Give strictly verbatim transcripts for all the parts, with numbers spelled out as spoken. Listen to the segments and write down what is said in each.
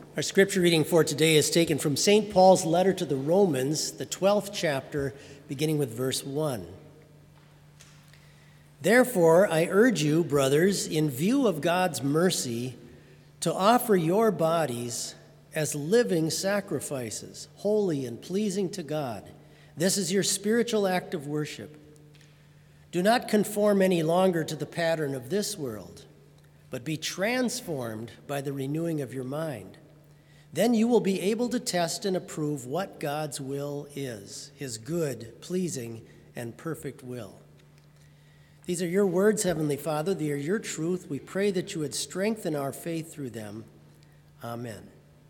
Our scripture reading for today is taken from Saint Paul's letter to the Romans, the twelfth chapter, beginning with verse one. Therefore, I urge you, brothers, in view of God's mercy, to offer your bodies as living sacrifices, holy and pleasing to God. This is your spiritual act of worship. Do not conform any longer to the pattern of this world, but be transformed by the renewing of your mind. Then you will be able to test and approve what God's will is, his good, pleasing, and perfect will. These are your words, Heavenly Father. They are your truth. We pray that you would strengthen our faith through them. Amen.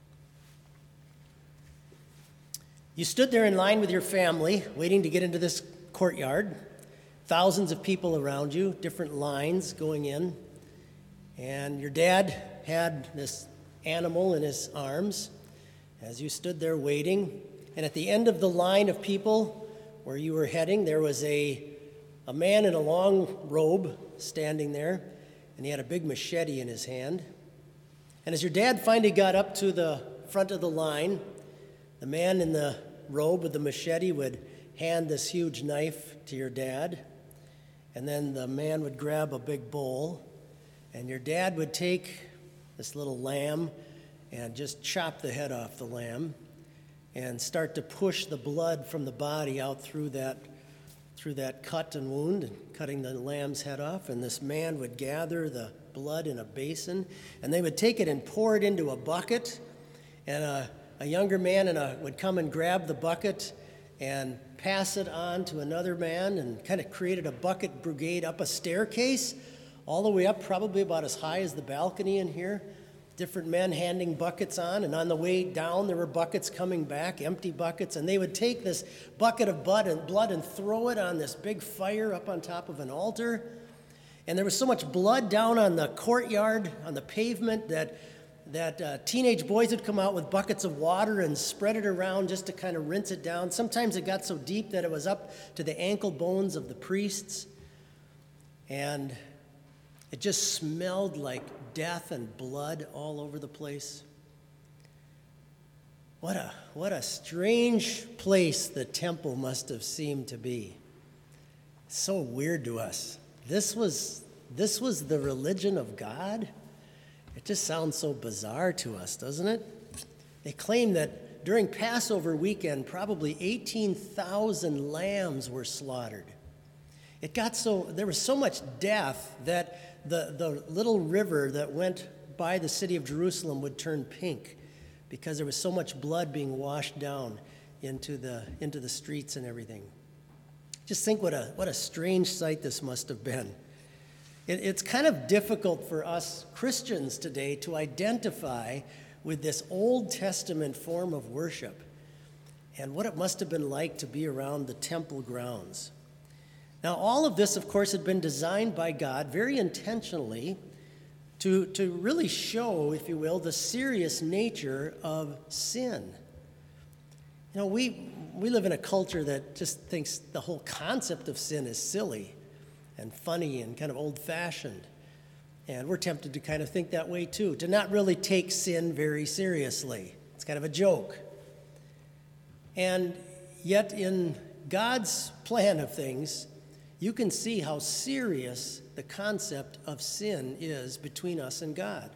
You stood there in line with your family, waiting to get into this courtyard. Thousands of people around you, different lines going in. And your dad had this animal in his arms as you stood there waiting. And at the end of the line of people where you were heading, there was a, a man in a long robe standing there, and he had a big machete in his hand. And as your dad finally got up to the front of the line, the man in the robe with the machete would hand this huge knife to your dad, and then the man would grab a big bowl, and your dad would take this little lamb and just chop the head off the lamb and start to push the blood from the body out through that through that cut and wound, and cutting the lamb's head off. And this man would gather the blood in a basin, and they would take it and pour it into a bucket, and a, a younger man and a, would come and grab the bucket and pass it on to another man, and kind of created a bucket brigade up a staircase all the way up, probably about as high as the balcony in here. Different men handing buckets on, and on the way down there were buckets coming back, empty buckets, and they would take this bucket of blood and blood and throw it on this big fire up on top of an altar. And there was so much blood down on the courtyard, on the pavement, that that uh, teenage boys would come out with buckets of water and spread it around just to kind of rinse it down. Sometimes it got so deep that it was up to the ankle bones of the priests. And it just smelled like death and blood all over the place. What a what a strange place the temple must have seemed to be. So weird to us. This was this was the religion of God? It just sounds so bizarre to us, doesn't it? They claim that during Passover weekend, probably eighteen thousand lambs were slaughtered. It got so, there was so much death that the, the little river that went by the city of Jerusalem would turn pink because there was so much blood being washed down into the into the streets and everything. Just think what a what a strange sight this must have been. It, it's kind of difficult for us Christians today to identify with this Old Testament form of worship and what it must have been like to be around the temple grounds. Now, all of this, of course, had been designed by God very intentionally to, to really show, if you will, the serious nature of sin. You know, we we live in a culture that just thinks the whole concept of sin is silly and funny and kind of old-fashioned. And we're tempted to kind of think that way too, to not really take sin very seriously. It's kind of a joke. And yet in God's plan of things, you can see how serious the concept of sin is between us and God.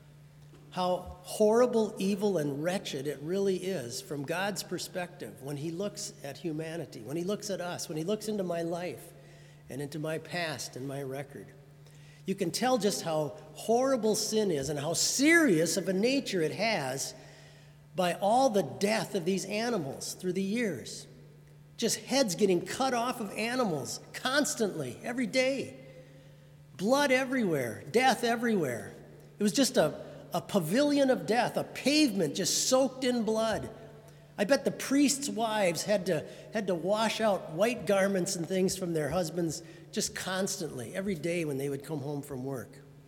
How horrible, evil, and wretched it really is from God's perspective when he looks at humanity, when he looks at us, when he looks into my life and into my past and my record. You can tell just how horrible sin is and how serious of a nature it has by all the death of these animals through the years. Just heads getting cut off of animals constantly, every day. Blood everywhere, death everywhere. It was just a, a pavilion of death, a pavement just soaked in blood. I bet the priests' wives had to, had to wash out white garments and things from their husbands just constantly, every day when they would come home from work.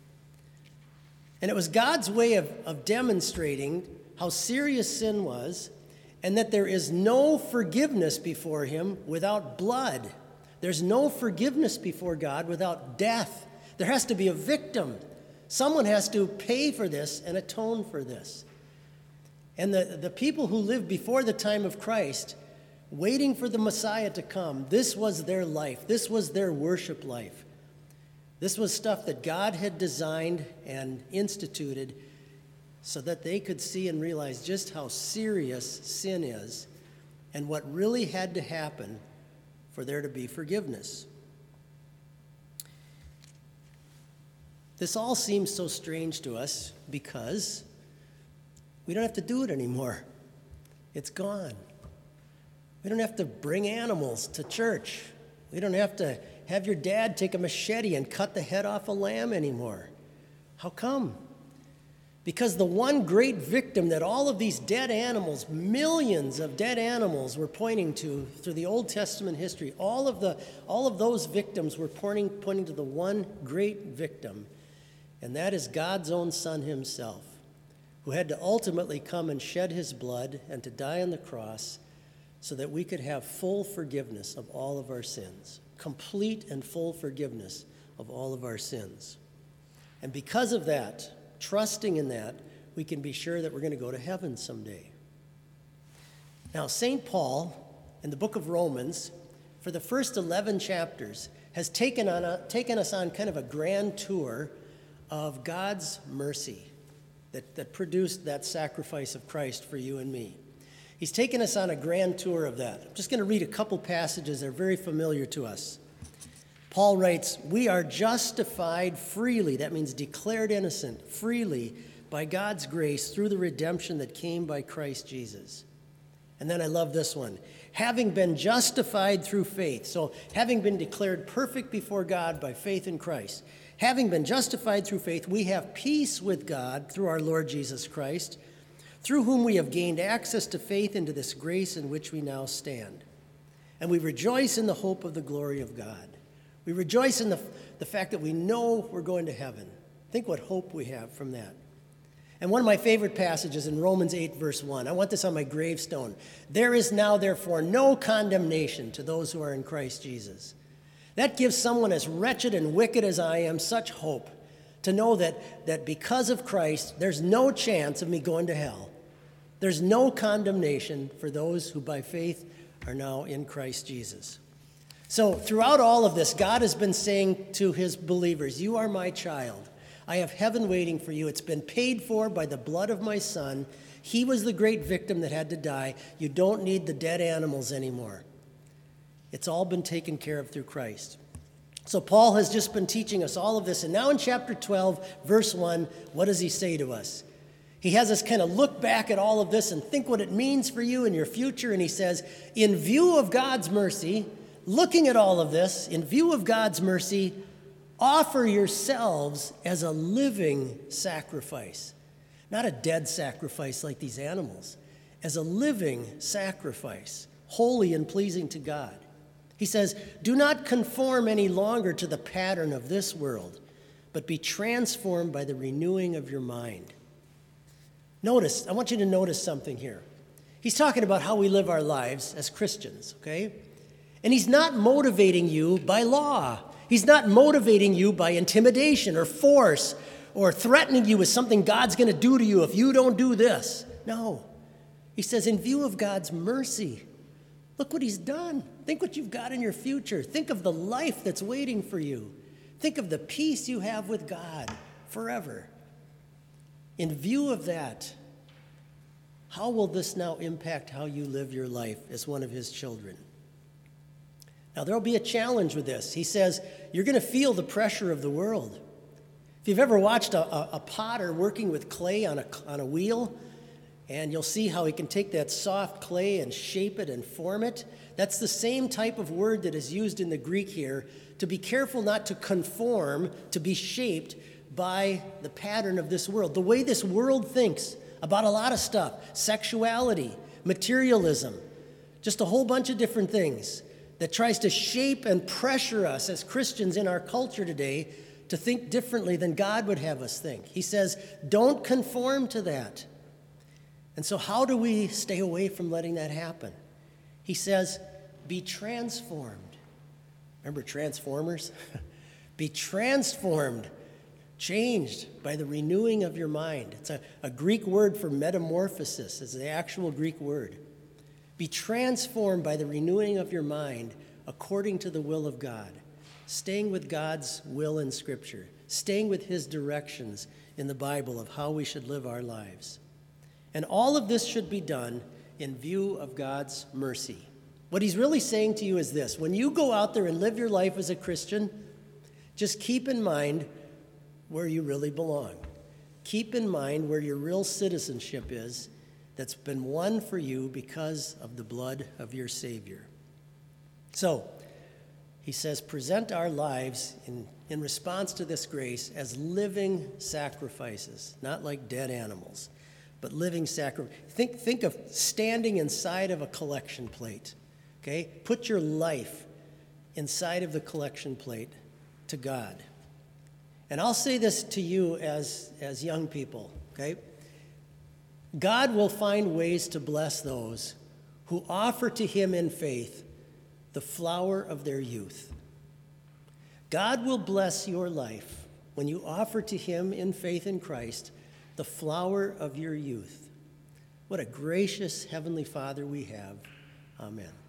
And it was God's way of, of demonstrating how serious sin was, and that there is no forgiveness before him without blood. There's no forgiveness before God without death. There has to be a victim. Someone has to pay for this and atone for this. And the, the people who lived before the time of Christ, waiting for the Messiah to come, this was their life. This was their worship life. This was stuff that God had designed and instituted so that they could see and realize just how serious sin is and what really had to happen for there to be forgiveness. This all seems so strange to us because we don't have to do it anymore. It's gone. We don't have to bring animals to church. We don't have to have your dad take a machete and cut the head off a lamb anymore. How come? Because the one great victim that all of these dead animals, millions of dead animals were pointing to through the Old Testament history, all of, the, all of those victims were pointing, pointing to the one great victim, and that is God's own Son himself, who had to ultimately come and shed his blood and to die on the cross so that we could have full forgiveness of all of our sins, complete and full forgiveness of all of our sins. And because of that, trusting in that, we can be sure that we're going to go to heaven someday. Now, Saint Paul, in the book of Romans, for the first eleven chapters, has taken, on a, taken us on kind of a grand tour of God's mercy that, that produced that sacrifice of Christ for you and me. He's taken us on a grand tour of that. I'm just going to read a couple passages that are very familiar to us. Paul writes, "We are justified freely," that means declared innocent, freely, by God's grace through the redemption that came by Christ Jesus. And then I love this one. "Having been justified through faith," so having been declared perfect before God by faith in Christ, "having been justified through faith, we have peace with God through our Lord Jesus Christ, through whom we have gained access to faith into this grace in which we now stand. And we rejoice in the hope of the glory of God." We rejoice in the, the fact that we know we're going to heaven. Think what hope we have from that. And one of my favorite passages in Romans eight, verse one, I want this on my gravestone. "There is now, therefore, no condemnation to those who are in Christ Jesus." That gives someone as wretched and wicked as I am such hope to know that, that because of Christ, there's no chance of me going to hell. There's no condemnation for those who by faith are now in Christ Jesus. So throughout all of this, God has been saying to his believers, "You are my child. I have heaven waiting for you. It's been paid for by the blood of my Son. He was the great victim that had to die. You don't need the dead animals anymore. It's all been taken care of through Christ." So Paul has just been teaching us all of this. And now in chapter twelve, verse one, what does he say to us? He has us kind of look back at all of this and think what it means for you in your future. And he says, in view of God's mercy, looking at all of this, in view of God's mercy, offer yourselves as a living sacrifice. Not a dead sacrifice like these animals, as a living sacrifice, holy and pleasing to God. He says, "Do not conform any longer to the pattern of this world, but be transformed by the renewing of your mind." Notice, I want you to notice something here. He's talking about how we live our lives as Christians, okay? And he's not motivating you by law. He's not motivating you by intimidation or force or threatening you with something God's going to do to you if you don't do this. No. He says, in view of God's mercy, look what he's done. Think what you've got in your future. Think of the life that's waiting for you. Think of the peace you have with God forever. In view of that, how will this now impact how you live your life as one of his children? Now, there'll be a challenge with this. He says, you're going to feel the pressure of the world. If you've ever watched a, a, a potter working with clay on a, on a wheel, and you'll see how he can take that soft clay and shape it and form it, that's the same type of word that is used in the Greek here, to be careful not to conform, to be shaped by the pattern of this world. The way this world thinks about a lot of stuff, sexuality, materialism, just a whole bunch of different things that tries to shape and pressure us as Christians in our culture today to think differently than God would have us think. He says, don't conform to that. And so how do we stay away from letting that happen? He says, be transformed. Remember Transformers? Be transformed changed by the renewing of your mind. It's a, a Greek word for metamorphosis, it's the actual Greek word. Be transformed by the renewing of your mind according to the will of God, staying with God's will in Scripture, staying with his directions in the Bible of how we should live our lives. And all of this should be done in view of God's mercy. What he's really saying to you is this: when you go out there and live your life as a Christian, just keep in mind where you really belong. Keep in mind where your real citizenship is that's been won for you because of the blood of your Savior. So, he says, present our lives in, in response to this grace as living sacrifices, not like dead animals, but living sacrifice. Think, think of standing inside of a collection plate, okay? Put your life inside of the collection plate to God. And I'll say this to you as, as young people, okay? God will find ways to bless those who offer to him in faith the flower of their youth. God will bless your life when you offer to him in faith in Christ the flower of your youth. What a gracious Heavenly Father we have. Amen.